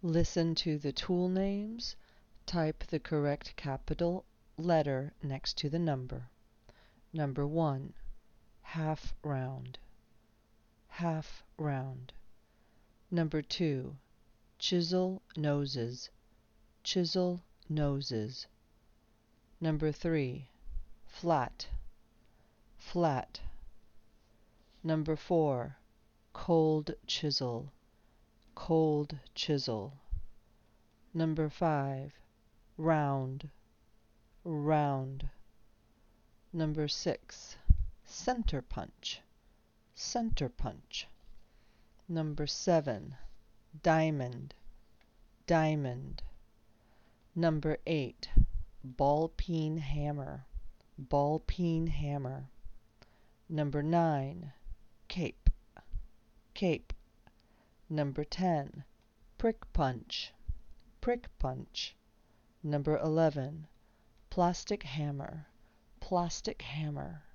Listen to the tool names. Type the correct capital letter next to the number. Number 1, half round, half round. Number 2, chisel noses, chisel noses. Number 3, flat, flat. Number 4, cold chisel, cold chisel. Number 5, round, round. Number 6, center punch, center punch. Number 7, diamond, diamond. Number 8, ball peen hammer, ball peen hammer. Number 9, cape, cape. Number 10, prick punch, prick punch. Number 11, plastic hammer, plastic hammer.